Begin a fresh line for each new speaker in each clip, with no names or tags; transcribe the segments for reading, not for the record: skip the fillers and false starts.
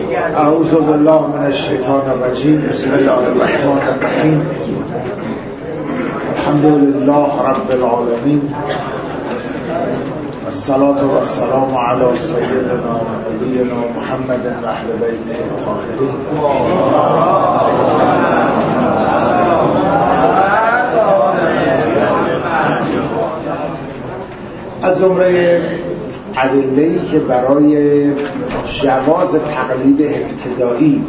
اعوذ بالله من الشیطان الرجیم. بسم الله الرحمن الرحیم. الحمد لله رب العالمین، والصلاة والسلام علی سیدنا و نبینا محمد و اهل بیته الطاهرین. از جمله ادله‌ای که برای جواز تقلید ابتدایی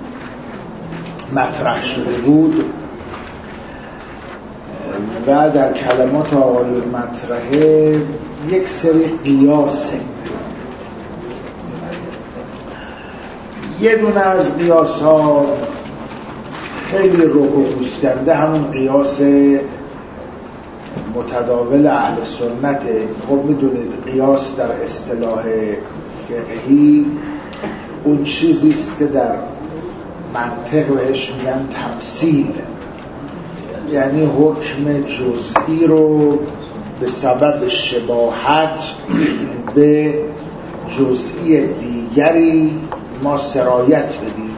مطرح شده بود و در کلمات آقایون مطرحه یک سری قیاسه. یه دونه از قیاس ها خیلی رک و پوسکنده، همون قیاس متداول اهل سنت. خب میدونید قیاس در اصطلاح فقهی اون چیزیست که در منطق بهش میگن تمثیل، یعنی حکم جزئی رو به سبب شباهت به جزئی دیگری ما سرایت بدیم.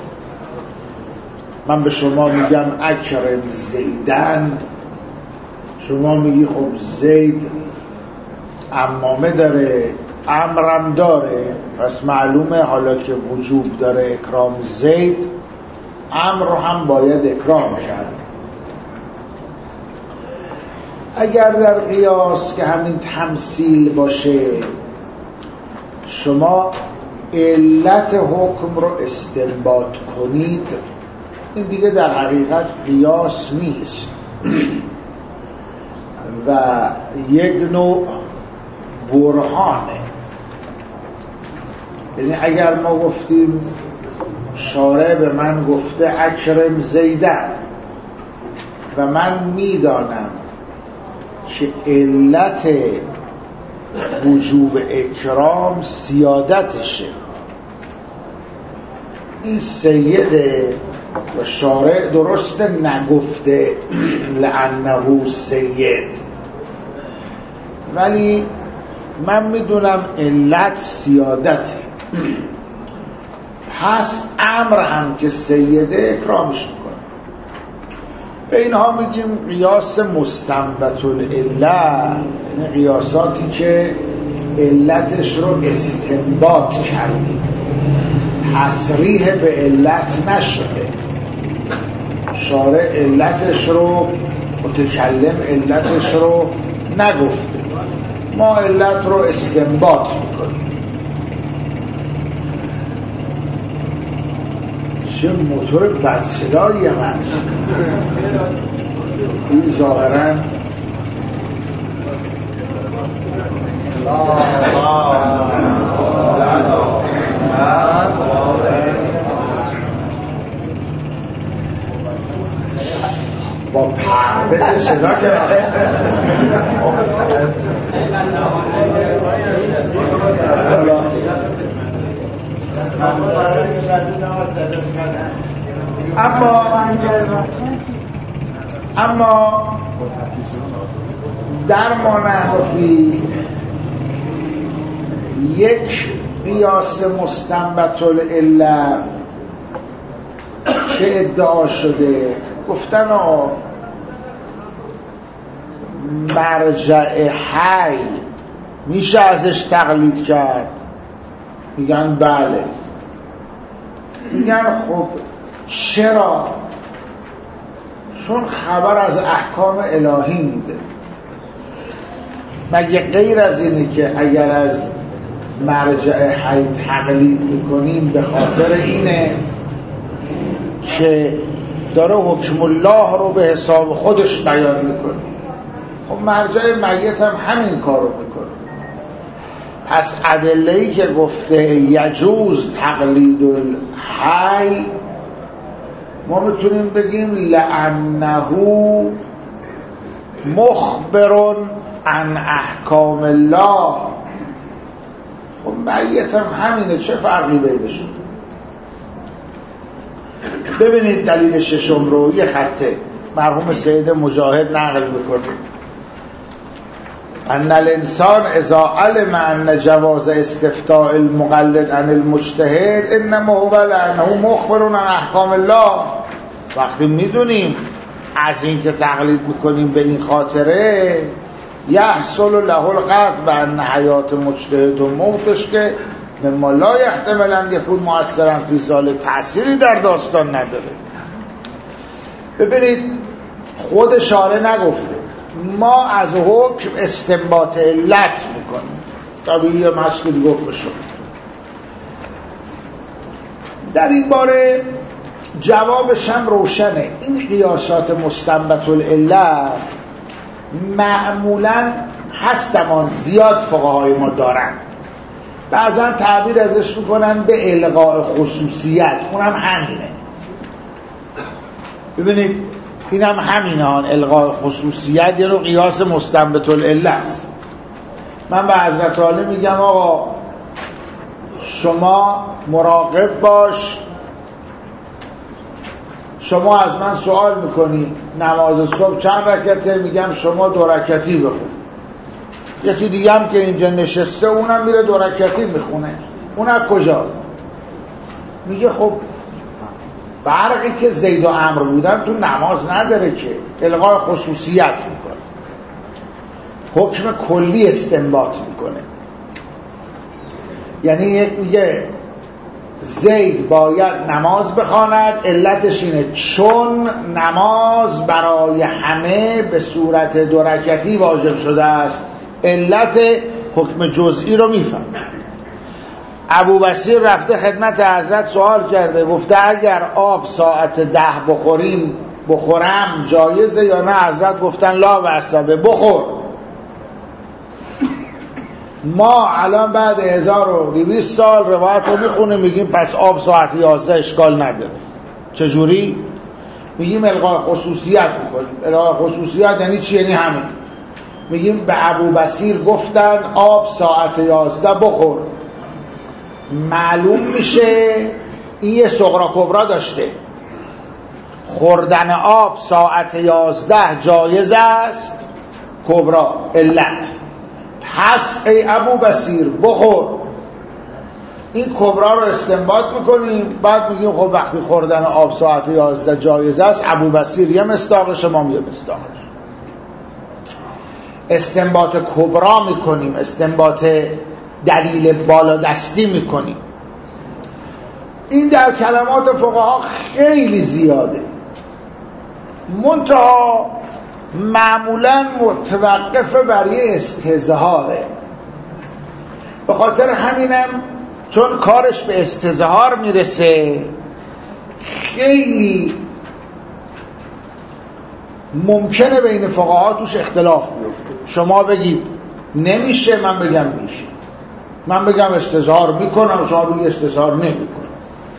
من به شما میگم اکرم زیدن، شما میگی خب زید عمامه داره، امرم داره، پس معلومه حالا که وجوب داره اکرام زید، امر رو هم باید اکرام کرد. اگر در قیاس که همین تمثیل باشه شما علت حکم رو استنباط کنید، این دیگه در حقیقت قیاس نیست و یک نوع برهانه. یعنی اگر ما گفتیم شارع به من گفته اکرم زیدن و من میدانم که علت وجوب اکرام سیادتشه، این سیده و شارع درسته نگفته لعنه سید، ولی من میدونم علت سیادته، پس امر هم که سیده اکرامش میکنه. به اینها میگیم قیاس مستنبط العله، یعنی قیاساتی که علتش رو استنباط کردیم، تصریح به علت نشده، شارع علتش رو، متکلم علتش رو نگفته، ما علت رو استنباط میکنیم. چه موتور بدصدایی من این ظاهراً با پرده صدا کرده. اما در ما نحوی یک قیاس مستنبط العله که ادعا شده، گفتن مرجع حی میشه ازش تقلید کرد؟ میگن بله. میگن خب چرا؟ چون خبر از احکام الهی میده. مگه غیر از اینه که اگر از مرجع حی تقلید میکنیم به خاطر اینه که داره حکم الله رو به حساب خودش بیان میکنه؟ خب مرجع میت هم همین کار رو میکنه. پس ادله‌ای که گفته یجوز تقلید الحی، ما میتونیم بگیم لأنه مخبر عن احکام الله. خب میت هم همینه، چه فرقی بینشون؟ ببینید دلیل ششم رو، یه خطه مرحوم سید مجاهد نقل میکنه. ان الانسان اذا علم ان جواز استفتاء المقلد عن المجتهد انما هو لانه مخبر عن احکام الله. وقتی میدونیم از این که تقلید میکنیم به این خاطره یحصل له القطع بان حیات مجتهد و موتش که مما لا یحتمل ان یکون مؤثرا فی ذلک تأثیری در داستان نداره. ببینید خود شارع نگفته، ما از حکم استنباط علت میکنیم. طبیعیه مسئول گفت بشون. در این باره جوابش هم روشنه. این قیاسات مستنبط العلت معمولا هستمان زیاد فقهای ما دارن، بعضا تعبیر ازش میکنن به الغاء خصوصیت، اونم همینه. ببینید این هم همینه، الغاء خصوصیت یه رو قیاس مستنبط العله است. من به حضرت عالی میگم آقا شما مراقب باش، شما از من سوال میکنی نماز صبح چند رکعته، میگم شما 2 رکعتی بخون. یکی دیگه هم که اینجا نشسته اونم میره 2 رکعتی میخونه، اون از کجا؟ میگه خب فرقی که زید و عمرو بودن تو نماز نداره که، الغاء خصوصیت میکنه، حکم کلی استنباط میکنه. یعنی یک میگه زید باید نماز بخواند، علتش اینه چون نماز برای همه به صورت 2 رکعتی واجب شده است، علت حکم جزئی رو میفهم. ابو بصیر رفته خدمت حضرت سوال کرده، گفته اگر آب ساعت 10 بخورم جایزه یا نه؟ حضرت گفتن لا بأسه، بخور. ما الان بعد 1200 سال روایت رو میخونیم میگیم پس آب ساعت 11 اشکال نداره. چجوری؟ میگیم الغاء خصوصیت میکنیم. الغاء خصوصیت یعنی چی؟ یعنی همین. میگیم به ابو بصیر گفتن آب ساعت 11 بخور، معلوم میشه این یه صغرا کبرا داشته، خوردن آب ساعت 11 جایز است، کبرا علت. پس ای ابو بصیر بخور. این کبرا رو استنباط میکنیم، بعد میگیم خب وقتی خوردن آب ساعت 11 جایز است، ابو بصیر یه مصداقش، ما یه مصداقش. استنباط کبرا میکنیم، استنباط دلیل بالادستی میکنیم. این در کلمات فقها خیلی زیاده، منتها معمولا متوقف برای استظهاره. به خاطر همینم چون کارش به استظهار میرسه خیلی ممکنه بین فقها توش اختلاف بیفته. شما بگید نمیشه، من بگم میشه. من بگم استظهار میکنم، شما بگید استظهار نمیکنم.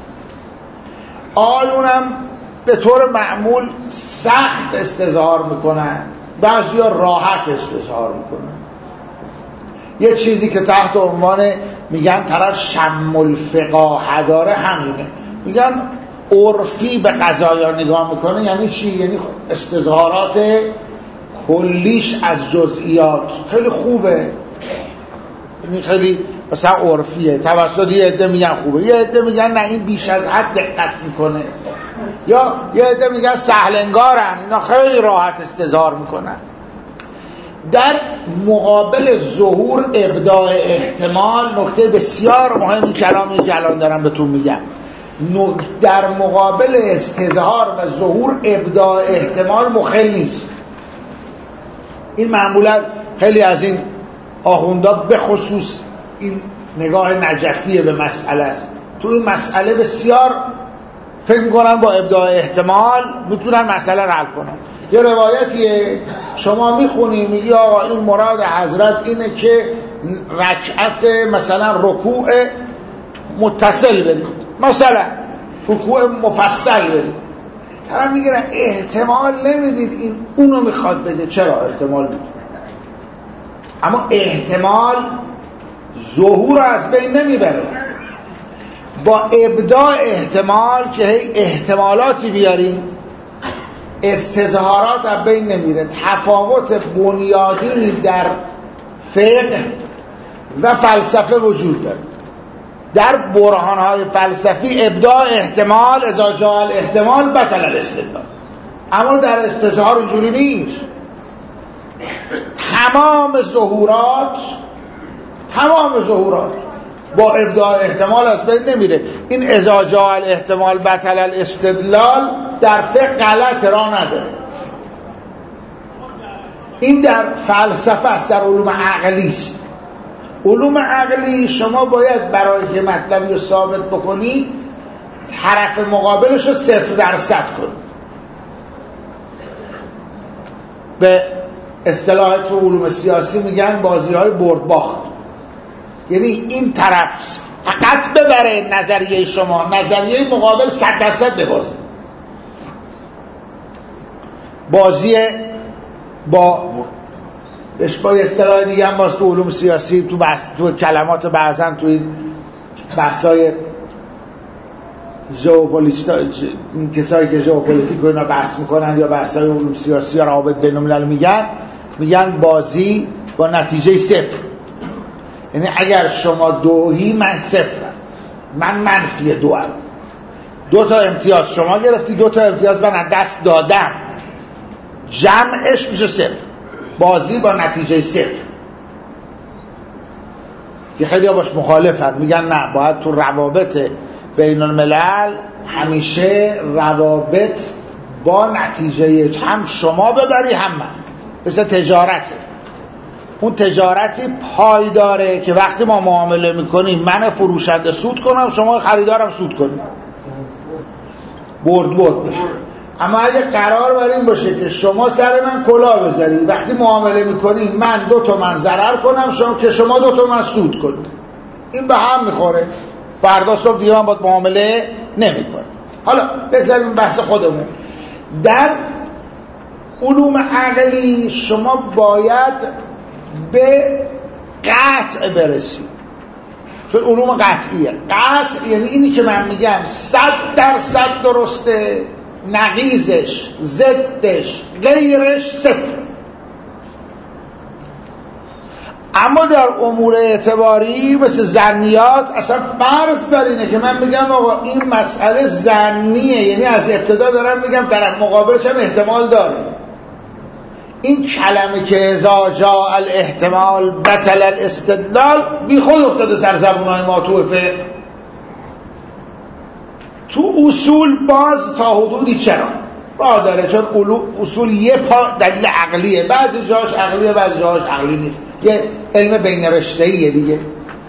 آلونم به طور معمول سخت استظهار میکنن، بعضیا راحت استظهار میکنن. یه چیزی که تحت عنوان میگن طرف شم الفقاهه داره همینه. میگن عرفی به قضایا نگاه میکنه. یعنی چی؟ یعنی استظهارات کلیش از جزئیات خیلی خوبه، یعنی خیلی مثلا عرفیه، توسط یه عده میگن خوبه، یه عده میگن نه این بیش از حد دقت میکنه، یا یه عده میگن سهلنگارن، اینا خیلی راحت استظهار میکنن. در مقابل ظهور ابداع احتمال نکته بسیار مهمی کلامی که الان دارم بهتون میگم، در مقابل استظهار و ظهور ابداع احتمال مخل نیست. این معمولا خیلی از این آخوندا به خصوص این نگاه نجفیه به مسئله است. تو این مسئله بسیار فکر میکنن با ابداع احتمال میتونن مسئله رو حل کنن. یه روایتیه شما میخونی میگی آقا این مراد حضرت اینه که رکعت مثلا رکوع متصل برید، مثلا رکوع مفصل برید. طرف میگیرن احتمال نمیدید این اونو میخواد بده. چرا احتمال میدید؟ اما احتمال ظهور از بین نمیبره. با ابداع احتمال که هی احتمالاتی بیاریم استظهارات از بین نمیره. تفاوت بنیادی در فقه و فلسفه وجود داره. در برهانهای فلسفی ابداع احتمال اذا جاء الاحتمال بطل الاستدلال، اما در استظهار اینجوری نیست. تمام ظهورات با ابداع احتمال از بین نمیره. این اذا جاء الاحتمال بطل الاستدلال در فقه غلط را نداره. این در فلسفه است، در علوم عقلی است. علوم عقلی شما باید برای که مطلبی رو ثابت بکنی طرف مقابلش رو 0% کنی. به اصطلاح تو علوم سیاسی میگن بازی‌های برد باخت. یعنی این طرف فقط ببره نظریه شما، نظریه مقابل 100% ببازه. بازی با اصطلاح دیگه هم باز تو علوم سیاسی تو کلمات بعضن تو این بحثای ژئوپلیتیک، این کسایی که ژئوپلیتیک رو اینا بحث میکنن یا بحثای علوم سیاسی یا روابط بین‌الملل میگن بازی با نتیجه 0. یعنی اگر شما 2 من 0، من منفی 2، 2 تا امتیاز شما گرفتی، 2 تا امتیاز من دست دادم، جمعش میشه 0. بازی با نتیجه 0 که خیلی ها باش مخالفن، میگن نه، باید تو روابط بین الملل همیشه روابط با نتیجه هم شما ببری هم من. مثل تجارته، اون تجارتی پایداره که وقتی ما معامله میکنیم من فروشنده سود کنم، شما خریدارم سود کنیم، برد بشه. اما اگه قرار بر این باشه که شما سر من کلاه بذاری، وقتی معامله میکنیم من 2 تومن ضرر کنم شما 2 تومن سود کنید، این به هم میخوره. فردا صبح دیگه من باید معامله نمیکنم. حالا بگذاریم بحث خودمون. در علوم عقلی شما باید به قطع برسید، چون علوم قطعیه. قطع یعنی اینی که من میگم 100% درسته، نقیضش، ضدش، غیرش 0. اما در امور اعتباری مثل ظنیات اصلا فرض بر اینه که من میگم آقا این مسئله ظنیه، یعنی از ابتدا دارم میگم طرف مقابلش هم احتمال داره. این کلمه که اذا جاء الاحتمال بطل الاستدلال بی خود افتاده سر زبونهای ما تو فقه. تو اصول باز تا حدودی چرا راه داره، چون اصول یه پا دلیل عقلیه، بعضی جاش عقلیه بعضی جاش عقلی نیست، یه علم بین رشته‌ایه دیگه.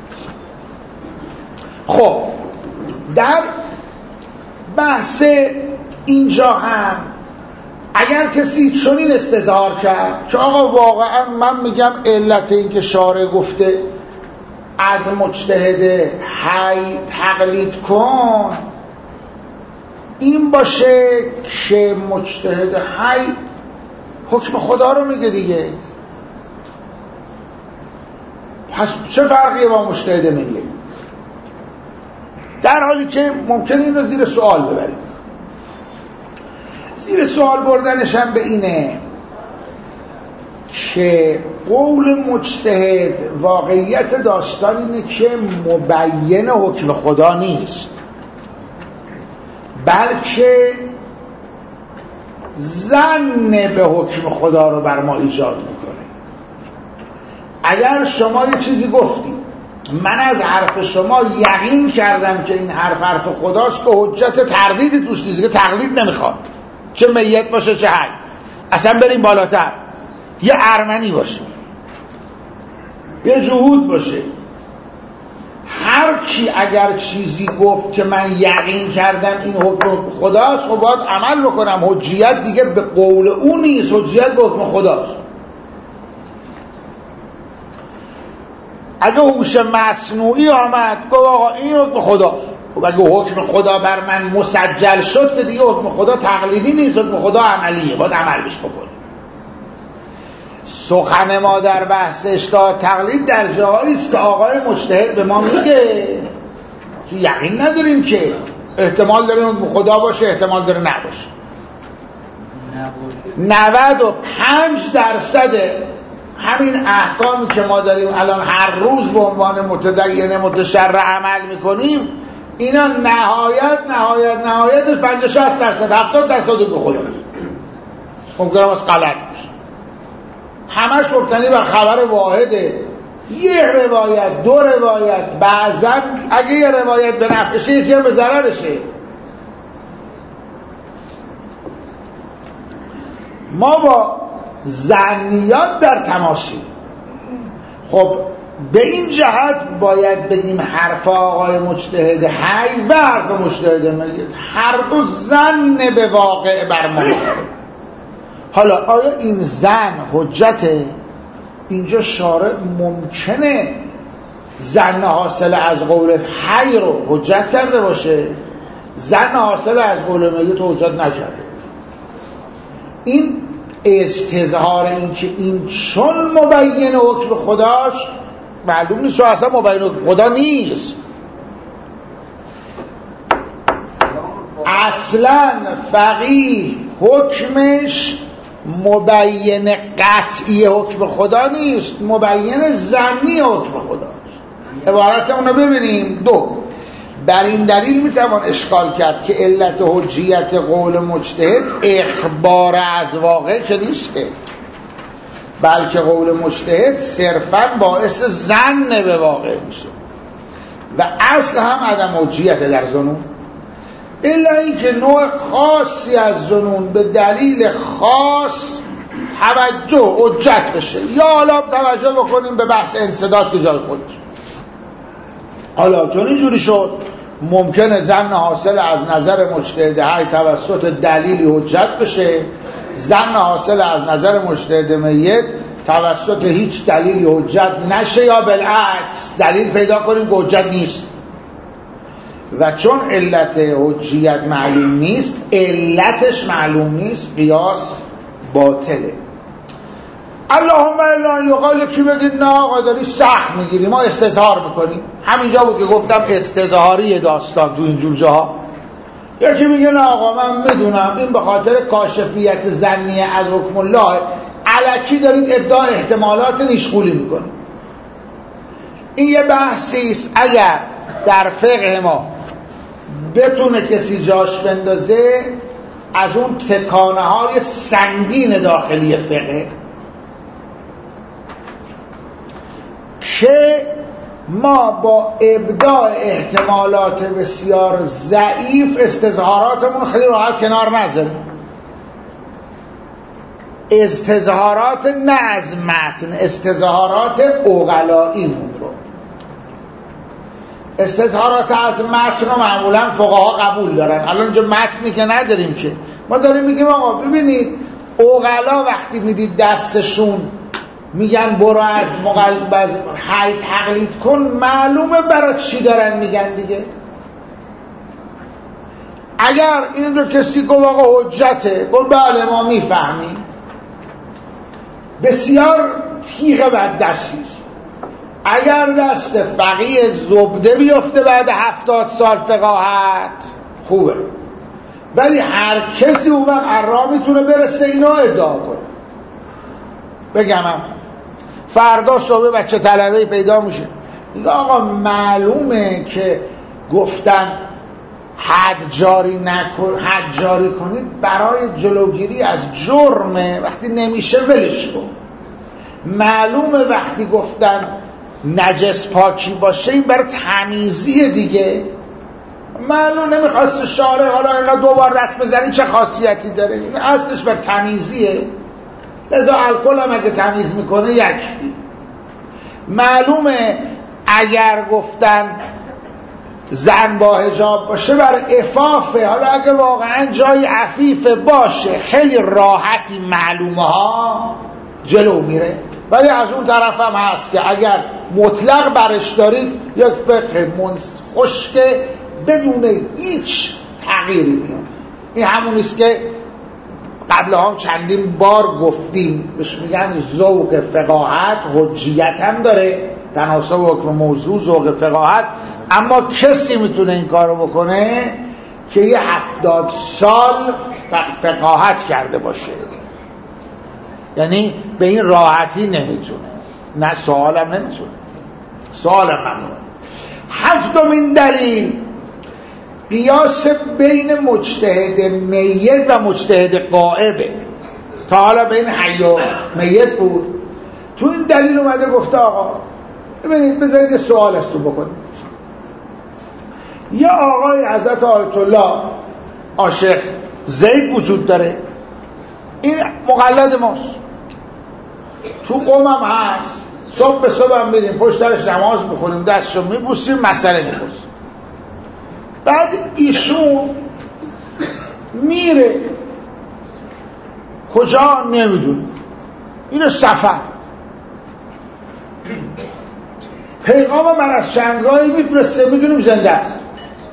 خب در بحث اینجا هم اگر کسی چنین استظهار کرد که آقا واقعا من میگم علت این که شارع گفته از مجتهد حی تقلید کن این باشه که مجتهد حی حکم خدا رو میگه دیگه، پس چه فرقیه با مجتهد میگه؟ در حالی که ممکنه این رو زیر سوال ببریم. زیر سوال بردنش هم به اینه که قول مجتهد واقعیت داستان اینه که مبین حکم خدا نیست، بلکه ظن به حکم خدا رو بر ما ایجاد میکنه. اگر شما یه چیزی گفتی من از حرف شما یقین کردم که این حرف خداست که حجت تردیدی توش نیست، که تقلید نمیخواد، چه میت باشه چه حی، اصلا بریم بالاتر، یه ارمنی باشه، یه جهود باشه، هر کی اگر چیزی گفت که من یقین کردم این حکم خداست خب باید عمل بکنم. حجیت دیگه به قول اون نیست، حجیت به حکم خداست. اگه هوش مصنوعی آمد گفت آقا این حکم خداست، خب اگه حکم خدا بر من مسجل شد که دیگه حکم خدا تقلیدی نیست، حکم خدا عملیه، باید عملش بکنیم. سخن ما در بحث اجتهاد تقلید در جایی است که آقای مجتهد به ما میگه یقین نداریم که احتمال داره حکم خدا باشه، احتمال داره نباشه. 95% همین احکامی که ما داریم الان هر روز به عنوان متدین متشرع عمل میکنیم، اینا نهایتش 50-60% 70% به خدا ممکنه از غلط باشه. همش مبتنی بر خبر واحده، یه روایت، دو روایت، بعضا اگه یه روایت به نفعشه یکی هم به ضررشه. ما با ظنیات در تماشیم. خب به این جهت باید بگیم حرف آقای مجتهد حی و حرف مجتهد میت هر دو ظن به واقع بر ما. حالا آیا این ظن حجته؟ اینجا شارع ممکنه ظن حاصل از قول حی رو حجت کرده باشه، ظن حاصل از قول میت رو حجت نکرده. این استظهار این که این چون مبین حکم خداست، معلوم نیست چون اصلا مبین حکم خدا نیست. اصلا فقیه حکمش مبین قطعی حکم خدا نیست، مبین ظنی حکم خداست. عبارت اونو ببینیم. دو، بر این دلیل میتوان اشکال کرد که علت حجیت قول مجتهد اخبار از واقع که نیست، بلکه قول مجتهد صرفاً باعث ظن به واقع میشه و اصل هم عدم حجیت در ظنون، الا اینکه نوع خاصی از ظنون به دلیل خاص توجه حجت بشه. یا حالا توجه بکنیم به بحث انسداد که جای خودش. حالا چون اینجوری شد ممکنه ظن حاصل از نظر مجتهد حی توسط دلیلی حجت بشه، ظن حاصل از نظر مجتهد میت توسط هیچ دلیلی حجت نشه، یا بالعکس دلیل پیدا کنیم که حجت نیست. و چون علت حجیت معلوم نیست، علتش معلوم نیست، قیاس باطله. اللهم الا یقال کی بگید نه آقا داری سخت میگیری، ما استظهار میکنیم. همینجا بود که گفتم استظهاری داستان تو اینجور جاها. یکی میگه نه آقا من میدونم این به خاطر کاشفیت ظنیه از حکم الله، الکی دارید ابداع احتمالات نیشغولی میکنید. این یه بحثی است اگر در فقه ما بتونه کسی جاش بندازه، از اون تکانه های سنگین داخلی فقه که ما با ابداع احتمالات بسیار ضعیف استظهاراتمون خیلی راحت کنار نذاریم. استظهارات نه از متن، استظهارات عقلاییمون رو. استظهارات از متن رو معمولا فقها قبول دارن. الان اینجا متنی که نداریم که ما داریم میگیم آقا ببینید عقلا وقتی میدید دستشون میگن برو از حی تقلید کن، معلومه برای چی دارن میگن دیگه. اگر این رو کسی گفت آقا حجته، گفت بله ما میفهمیم، بسیار تیغ بد دستیش. اگر دست فقیه زبده بیفته بعد 70 سال فقاهت خوبه، ولی هر کسی اون وقت میتونه برسه اینو ادعا کنه. بگم فردا صبح بچه طلبه پیدا میشه میگه آقا معلومه که گفتن حد جاری کنید برای جلوگیری از جرمه، وقتی نمیشه ولش کن. معلومه وقتی گفتن نجس پاکی باشه این برای تمیزی دیگه. معلوم نمیخواست شارع حالا اینقدر دوبار دست بزنی چه خاصیتی داره، این اصلش بر تمیزیه، لذا الکل هم اگه تمیز میکنه یکفی. معلومه اگر گفتن زن با حجاب باشه بر عفافه، حالا اگه واقعا جای عفیف باشه خیلی راحتی معلومه ها جلو میره. ولی از اون طرف هم هست که اگر مطلق برش دارید یک فقه خشک بدون هیچ تغییری میاد. این همونیست که قبل هم چندین بار گفتیم، بهش میگن ذوق فقاهت، حجیت هم داره، تناسب حکم موضوع ذوق فقاهت، اما کسی میتونه این کارو بکنه که یه 70 سال فقاهت کرده باشه. یعنی به این راحتی نمیتونه. نه سوالم نمیتونه، سوالم ممنون. هفتمین دلیل قیاس بین مجتهد میت و مجتهد غائبه. تا حالا بین حی و میت بود، تو این دلیل اومده گفته آقا ببینید بذارید سوال است تو بکنید. یه آقای حضرت آیت الله عاشق زید وجود داره، این مقلد ماست، تو قومم هست، صبح به صبح هم میریم پشترش نماز بخونیم، دستشو میبوسیم، مسئله میپرسیم. بعد ایشون میره کجا نمیدونه، اینو سفر پیغام من از چندراهی میفرسته، میدونیم زنده است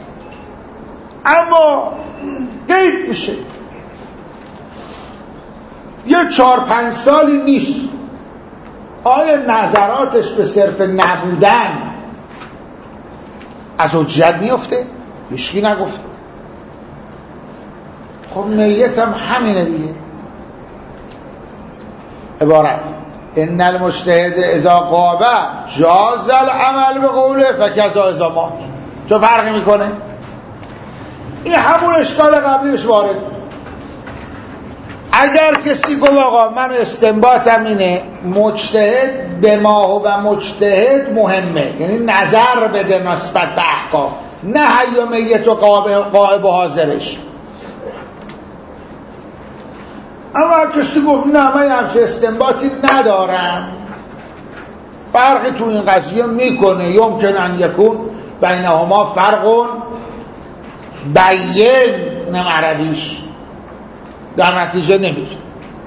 اما غیب میشه، یه 4-5 سالی نیست. آیا نظراتش به صرف نبودن از حجت میفته؟ هیچکی نگفته. خب میت هم همینه دیگه. عبارت ان المجتهد اذا غاب جاز العمل به قوله فکذا اذا مات. چه فرقی میکنه؟ این همون اشکال قبلیش وارد. اگر کسی گفت آقا من استنباطم اینه مجتهد به ما و مجتهد مهمه، یعنی نظر بده نسبت به احکام، نه حی و میت و غائب و حاضرش. اما کسی گفت نه من همچه استنباطی ندارم، فرقی تو این قضیه میکنه، یمکن ان یکون بینهما فرق بین، نم عربیش در نتیجه نمیتونه.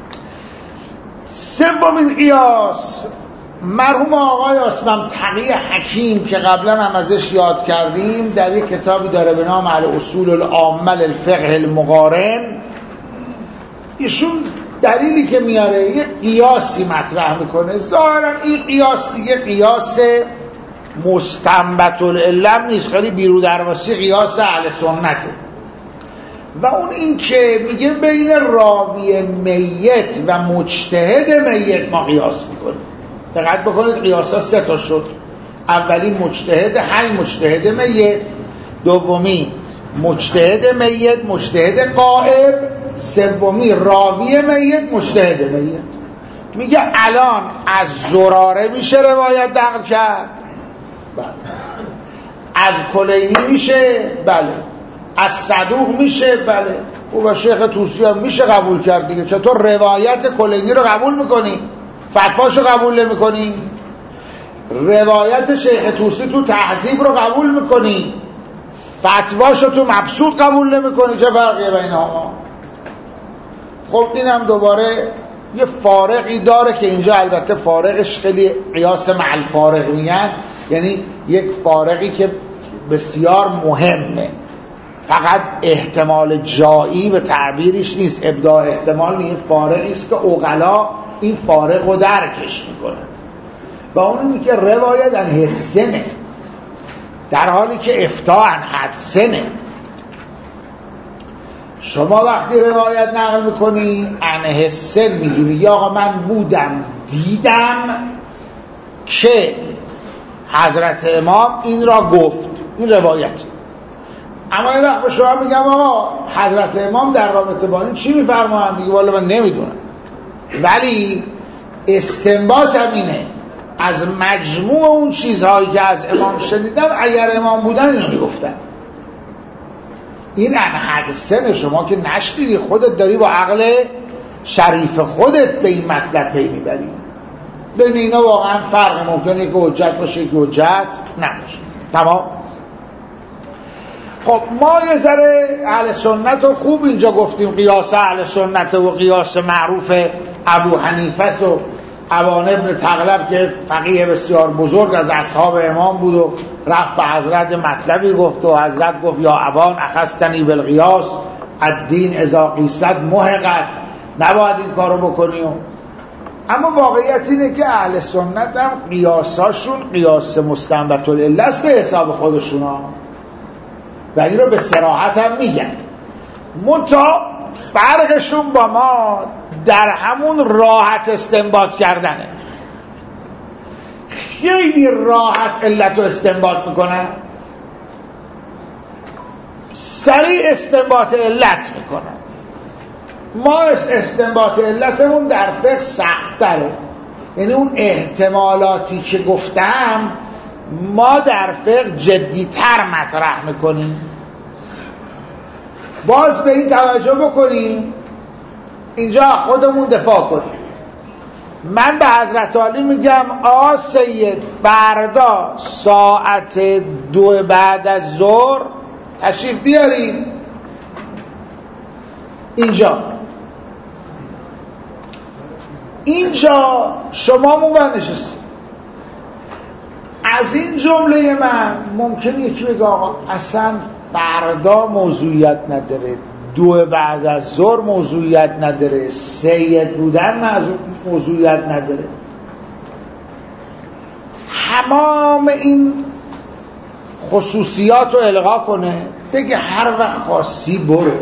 سومین قیاس مرحوم آقای اسمم تقی حکیم که قبلا هم ازش یاد کردیم در یک کتابی داره به نام الاصول العامه للفقه المقارن، ایشون دلیلی که میاره یه قیاسی مطرح میکنه. ظاهرا این قیاس دیگه قیاس مستنبط العلم نیست، خیلی بیرودرواسی قیاس اهل سنته و اون این که میگه بین راوی میت و مجتهد میت ما قیاس میکنیم. دقت بکنید قیاس ها 3 تا شد. اولی مجتهد حی مجتهد میت، دومی مجتهد میت مجتهد غائب، سومی راوی میت مجتهد میت. میگه الان از زراره میشه روایت نقل کرد؟ بله. از کلینی میشه؟ بله. از صدوق میشه؟ بله. و شیخ طوسی هم میشه قبول کرد دیگه. چطور روایت کلینی رو قبول میکنی فتواشو قبول نمیکنی؟ روایت شیخ طوسی تو تهذیب رو قبول میکنی فتواشو تو مبسوط قبول نمیکنی؟ چه فرقیه بینهما؟ خب اینم دوباره یه فارقی داره که اینجا البته فارقش خیلی قیاس مع الفارق میگن، یعنی یک فارقی که بسیار مهمه، فقط احتمال جایی به تعبیرش نیست، ابداع احتمال نیست، فارقی است که عقلا این فارق رو درکش میکنه و اونی که روایت ان حسنه در حالی که افتاء ان حدسنه. شما وقتی روایت نقل میکنی ان حسن میگی یا آقا من بودم دیدم که حضرت امام این را گفت، این روایت. اما این وقت به شما میگم آقا حضرت امام در رابطه با این چی میفرمایند؟ میگه والا من نمیدونم، ولی استنباطم اینه از مجموع اون چیزهایی که از امام شنیدم اگر امام بودن اینو میگفتن. این حدسن شما که نشنیدی، خودت داری با عقل شریف خودت به این مطلب پی میبری. بین اینا واقعا فرق ممکنه که حجت باشه که حجت نباشه. تمام. خب ما یه ذره اهل سنت رو خوب اینجا گفتیم، قیاس اهل سنت و قیاس معروف ابو حنیفه و ابان ابن تغلب که فقیه بسیار بزرگ از اصحاب امام بود و رفت به حضرت مطلبی گفت و حضرت گفت یا ابان اخذتنی بالقیاس الدین اذا قیست محقت، نباید این کارو بکنی. اما واقعیت اینه که اهل سنت هم قیاساشون قیاس مستنبط العله است به حساب خودشون ها و این رو به صراحت هم میگن. منتها فرقشون با ما در همون راحت استنباط کردنه. خیلی راحت علت رو استنباط میکنن، سریع استنباط علت میکنن. ما استنباط علتمون در فقه سخت‌تره، یعنی اون احتمالاتی که گفتم ما در فقه جدی‌تر مطرح میکنیم. باز به این توجه بکنیم اینجا خودمون دفاع کنیم. من به حضرت عالی میگم سید فردا ساعت 2 بعد از ظهر تشریف بیاریم اینجا شما مونور نشستید. از این جمله من ممکنه یکی بگه آقا اصلا فردا موضوعیت نداره، 2 بعد از ظهر موضوعیت نداره، سید بودن موضوعیت نداره. تمام این خصوصیات رو الغا کنه، بگه هر وقت خاصی برو.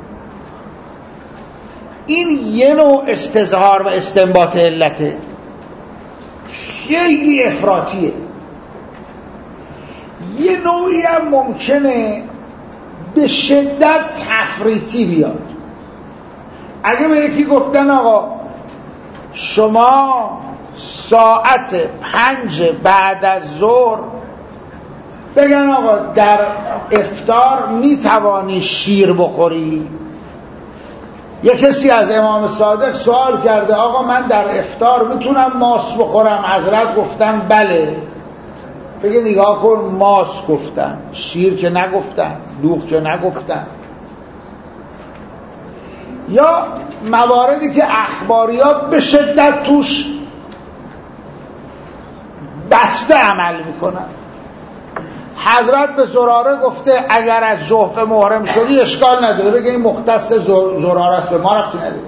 این یه نوع استظهار و استنباط علته، خیلی افراطیه. یه نوعی هم ممکنه به شدت تفریطی بیاد. اگه به یکی گفتن آقا شما ساعت 5 بعد از ظهر، بگن آقا در افطار میتوانی شیر بخوری. یه کسی از امام صادق سوال کرده آقا من در افطار میتونم ماس بخورم؟ حضرت گفتن بله. بگه نگاه کن، ماس گفتن، شیر که نگفتن، دوغ که نگفتن. یا مواردی که اخباریات به شدت توش بسته عمل میکنن. حضرت به زراره گفته اگر از جحفه محرم شدی اشکال نداره، بگه این مختص زراره است، به ما ربطی نداره.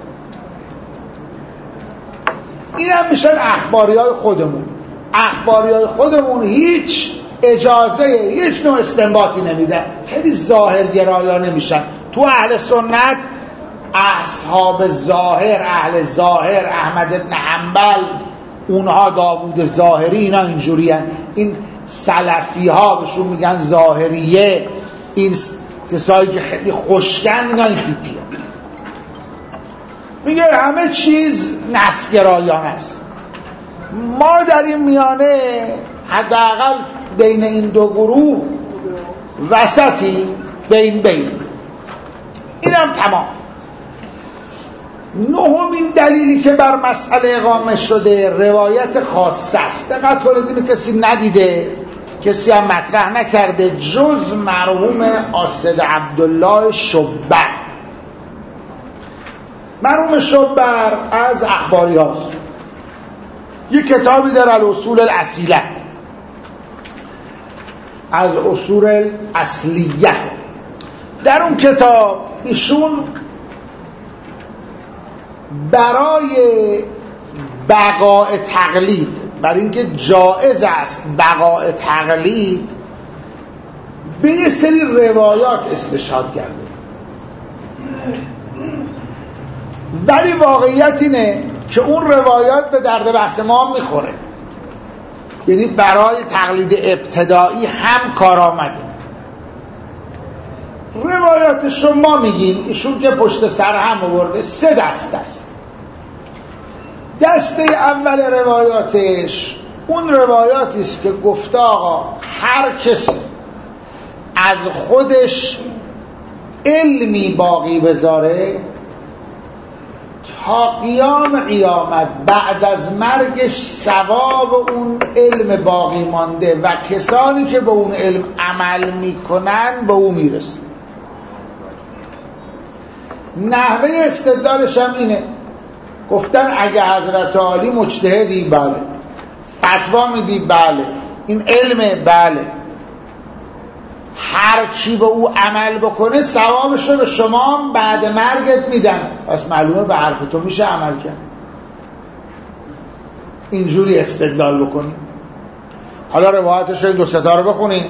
این هم میشن اخباریای خودمون. اخباریای خودمون هیچ اجازه، هیچ نوع استنباطی نمیدن، خیلی ظاهرگرایانه میشن. تو اهل سنت اصحاب ظاهر، اهل ظاهر، احمد بن حنبل، اونها داوود ظاهری، اینا اینجوری هن. این سلفی ها بهشون میگن ظاهریه. این کسایی که خیلی خوشگن اینا این تیپی هن. میگه همه چیز نسگرایان است. ما در این میانه حداقل بین این دو گروه وسطی، بین اینم تمام. نهمین دلیلی که بر مسئله اقامه شده روایت خاصه است. دقت کنید اینو کسی ندیده، کسی هم مطرح نکرده جز مرحوم آصد عبدالله شبر. مرحوم شبر از اخباری هاست. یک کتابی در الاصول الاصیله، از اصول اصلیه. در اون کتاب ایشون برای بقاء تقلید، برای اینکه جائز است بقاء تقلید، به یه سری روایات استشهاد کرده. ولی واقعیت اینه که اون روایات به درد بحث ما میخوره، یعنی برای تقلید ابتدایی هم کار آمده. روایات شما میگیم ایشون که پشت سر هم آورده 3 دست است. دسته اول روایاتش اون روایاتی است که گفته آقا هر کسی از خودش علمی باقی بذاره تا قیامت بعد از مرگش ثواب اون علم باقی مانده و کسانی که به اون علم عمل میکنن به اون میرسه. نحوه استدلالش هم اینه، گفتن اگه حضرت عالی مجتهدی بله، فتوا میدی بله، این علمه بله، هر کی به او عمل بکنه ثوابش رو به شما بعد مرگت میدن، پس معلومه به حرف تو میشه عمل کرد. اینجوری استدلال بکنیم. حالا روایتش رو 2 تا رو بخونیم.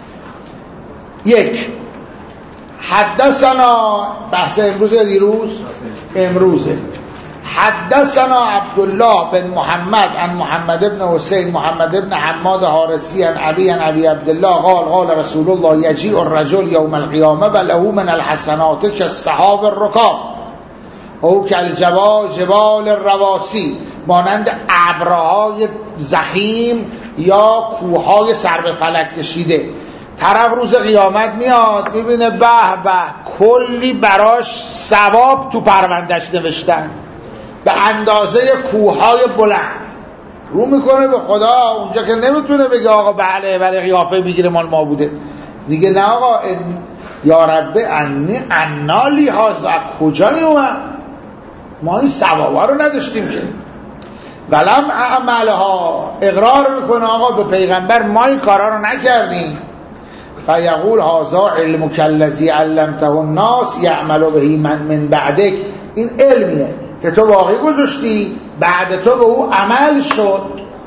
1 حدثنا، بحث امروز یا دیروز؟ امروزه. حدثنا عبدالله بن محمد عن محمد بن حسین محمد بن حماد حارسی عن ابی عبدالله قال رسول الله یجیء الرجل یوم القیامه و له من الحسنات کالسحاب الرکاب او کالجبال الرواسی، مانند ابرهای ضخیم یا کوههای سر به فلک کشیده. طرف روز قیامت میاد میبینه به کلی براش ثواب تو پروندهش نوشتن به اندازه کوههای بلند. رو میکنه به خدا، اونجا که نمیتونه بگه آقا بله قیافه میگیره مال ما بوده، دیگه نه آقا یا رب انا لهذا، کجایی اومد؟ ما این ثوابا رو نداشتیم که. ولم اعملها، اقرار میکنه آقا به پیغمبر ما این کارا رو نکردیم. فیقول هذا علمک الذی علمته الناس یعمل به من بعدک، این علمیه که تو واقعی گذاشتی بعد تو به او عمل شد.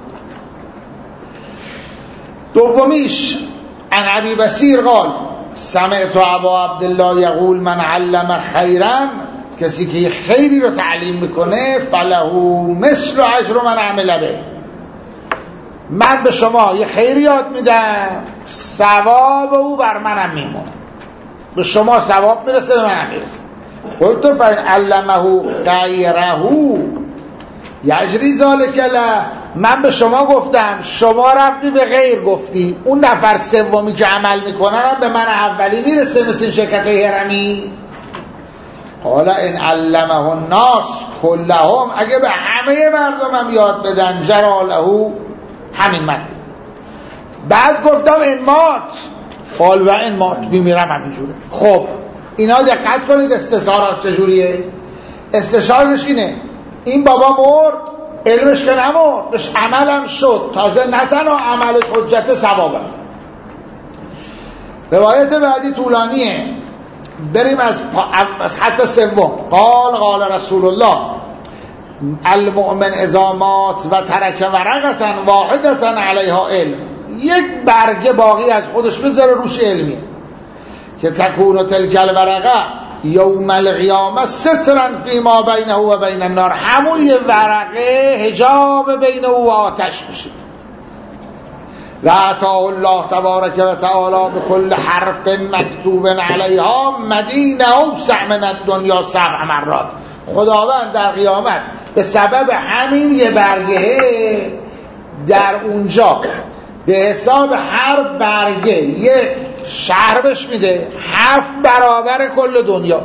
دومیش عن ابی بصیر قال سمعت ابا عبدالله یقول من علم خیرا، کسی که یه خیری رو تعلیم میکنه فله مثل اجر من عمل به، من به شما یه خیری یاد میدم ثواب او بر منم میمونه، به شما ثواب میرسه به منم میرسه. قلت فإن علمه غیره یجری ذلک له، من به شما گفتم شما ربطی به غیر گفتی، اون نفر سومی که عمل میکنن به من اولی میرسه مثل این شرکت هرمی. قال ان علمه الناس کلهم، اگه به همه مردمم یاد بدن جرا له همین مطلب. بعد گفتم ان مات، قال و ان مات، میمیرم همینجوره. خب اینا دقت کنید استشارات چجوریه. استشارش اینه این بابا مرد، علمش که نمرد، بهش عملم شد، تازه نه تنها عملش حجت ثوابه. روایت بعدی طولانیه، بریم از خط سوم. قال رسول الله المؤمن اذا مات و ترک ورقه واحده علیها علم، یک برگه باقی از خودش بذاره روش علمیه که تکون تلک الورقه یوم القیامه سترا فی ما بینه و بین النار، همون یه ورقه حجاب بین او و آتش میشه. و اعطاه الله تبارک و تعالی بكل حرف مکتوب علیها مدینه اوسع من الدنیا 7 مرات. خداوند در قیامت به سبب همین یه برگه در اونجا به حساب هر برگه یه شهر بهش میده 7 برابر کل دنیا.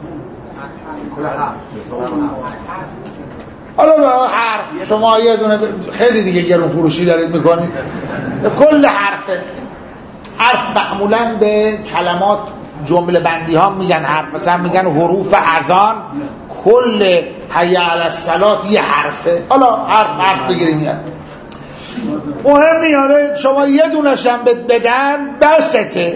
حالا به حرف شما یه دونه خیلی دیگه گرون فروشی دارید میکنید، کل حرف معمولا به کلمات جمله بندی ها میگن حرف، مثلا میگن حروف اذان کل حی علی الصلاه یه حرفه. حالا حرف بگیریم یاد مهم نیاره، شما یه دونش هم بدن بسته.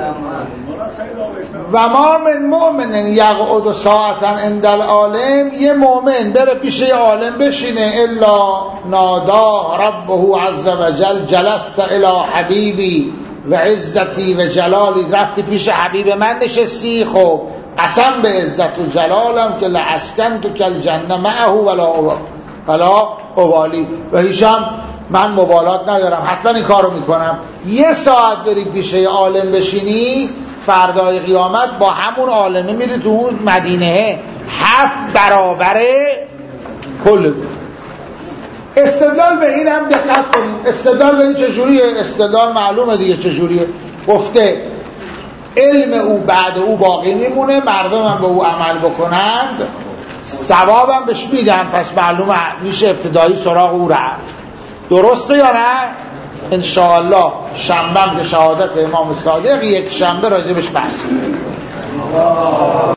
و ما من مؤمن یقعد ساعتا عند العالم، یه مؤمن بره پیش یه عالم بشینه الا نادا ربه عز وجل جلست الی حبیبی و عزتی و جلالی، رفتی پیش حبیب من نشستی، خب قسم به عزت و جلالم که لاسکنت کالجنه معه ولا ابالی، و هیچم من مبالات ندارم، حتما این کارو میکنم. یه ساعت بری پیش یه عالم بشینی، فردای قیامت با همون عالمه میری تو اون مدینه 7 برابر کل. استدلال به این هم دقت کنیم. استدلال به این چجوریه؟ استدلال معلومه دیگه چجوریه. گفته علم او بعد او باقی میمونه، مردم هم به او عمل بکنند ثواب هم بهش میدن، پس معلومه میشه ابتدایی سراغ او رفت. درسته یا نه؟ انشاءالله شنبه به شهادت امام صادق یک شنبه راجبش بحث